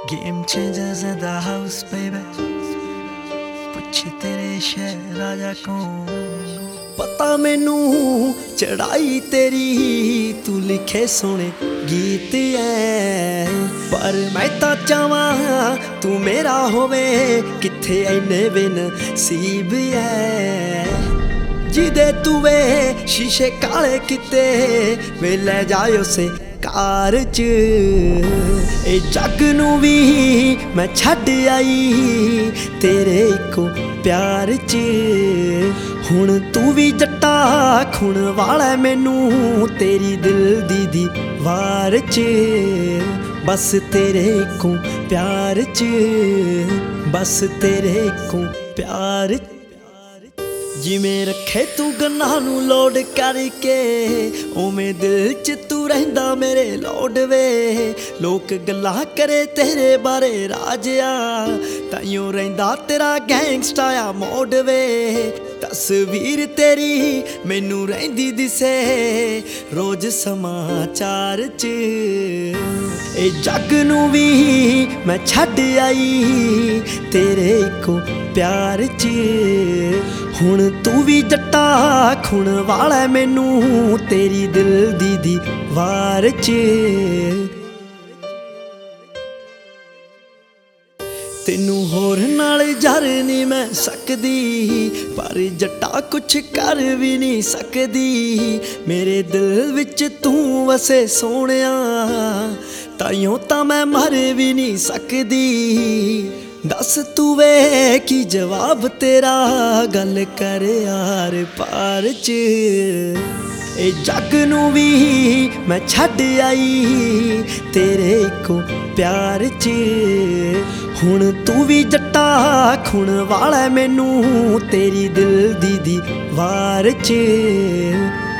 Game changers in the house, baby. ਪੁੱਛ ਤੇਰੇ ਸ਼ਹਿਰ ਰਾਜਾ ਕੌਣ ਪਤਾ ਮੈਨੂੰ ਚੜਾਈ ਤੇਰੀ ਤੂੰ ਲਿਖੇ ਸੋਹਣੇ ਗੀਤ ਐ ਪਰ ਮੈਂ ਤਾਂ ਚਾਹਾਂ ਤੂੰ ਮੇਰਾ ਹੋਵੇ ਕਿੱਥੇ ਐਨੇ ਬਿਨ ਸੀਬ ਐ ਜਿਹਦੇ ਤੂੰ ਵੇ ਸ਼ੀਸ਼ੇ ਕਾਲੇ ਕਿਤੇ ਵੇ ਲੈ ਜਾਇਓ ਸੇ ਕਾਰ ਚ ਇਹ ਜੱਗ ਨੂੰ ਵੀ ਮੈਂ ਛੱਡ ਆਈ ਤੇਰੇ ਇੱਕੋ ਪਿਆਰ ਚ ਹੁਣ ਤੂੰ ਵੀ ਜੱਟਾ ਖੁਣ ਵਾਲਾ ਮੈਨੂੰ ਤੇਰੀ ਦਿਲ ਦੀ ਦੀਵਾਰ ਚ ਬਸ ਤੇਰੇ ਇੱਕੋ ਪਿਆਰ ਚ ਬਸ ਤੇਰੇ ਇੱਕੋ ਪਿਆਰ ਜਿਵੇਂ ਰੱਖੇ ਤੂੰ ਗੰਨਾਂ ਨੂੰ ਲੋਡ ਕਰਕੇ ਉਵੇਂ ਦਿਲ 'ਚ ਤੂੰ ਰਹਿੰਦਾ ਮੇਰੇ ਲੋਡ ਵੇ ਲੋਕ ਗੱਲਾਂ ਕਰੇ ਤੇਰੇ ਬਾਰੇ ਰਾਜਿਆ ਤਾਈਓ ਰਹਿੰਦਾ ਤੇਰਾ ਗੈਂਗਸਟਾ ਆ ਮੋਡ ਵੇ ਤਸਵੀਰ ਤੇਰੀ ਮੈਨੂੰ ਰਹਿੰਦੀ ਦਿਸੇ ਰੋਜ਼ ਸਮਾਚਾਰ 'ਚ ਇਹ ਜੱਗ ਨੂੰ ਵੀ ਮੈਂ ਛੱਡ ਆਈ ਤੇਰੇ ਇੱਕੋ ਪਿਆਰ 'ਚ ਹੁਣ ਤੂੰ ਵੀ ਜੱਟਾ ਖੁਣ ਵਾਲਾ ਮੈਨੂੰ ਤੇਰੀ ਦਿਲ ਦੀ ਦੀਵਾਰ 'ਚ ਤੈਨੂੰ ਹੋਰ ਨਾਲ ਜਰ ਨਹੀਂ ਮੈਂ ਸਕਦੀ ਪਰ ਜੱਟਾ ਕੁਛ ਕਰ ਵੀ ਨਹੀਂ ਸਕਦੀ ਮੇਰੇ ਦਿਲ ਵਿੱਚ ਤੂੰ ਵਸੇ ਸੋਹਣਿਆ ਤਾਈਓ ਤਾਂ ਮੈਂ ਮਰ ਵੀ ਨਹੀਂ ਸਕਦੀ ਦੱਸ ਤੂੰ ਵੇ ਕੀ ਜਵਾਬ ਤੇਰਾ ਗੱਲ ਕਰ ਯਾਰ ਪਾਰ ਚ ਇਹ ਜੱਗ ਨੂੰ ਵੀ ਮੈਂ ਛੱਡ ਆਈ ਤੇਰੇ ਇੱਕੋ ਪਿਆਰ ਚ ਹੁਣ ਤੂੰ ਵੀ ਜੱਟਾ ਖੁਣ ਵਾਲਾ ਮੈਨੂੰ ਤੇਰੀ ਦਿਲ ਦੀ ਦੀਵਾਰ ਚ